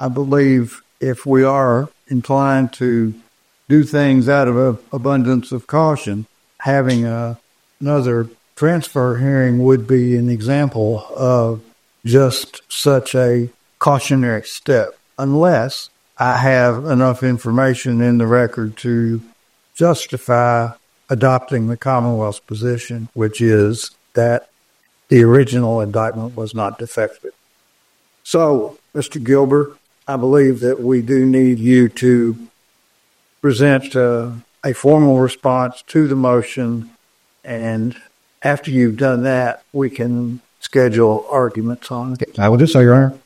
I believe if we are inclined to do things out of an abundance of caution, having another transfer hearing would be an example of just such a cautionary step, unless I have enough information in the record to justify adopting the Commonwealth's position, which is that the original indictment was not defective. So, Mr. Gilbert, I believe that we do need you to present a formal response to the motion, and after you've done that, we can schedule arguments on it. I will do so, Your Honor.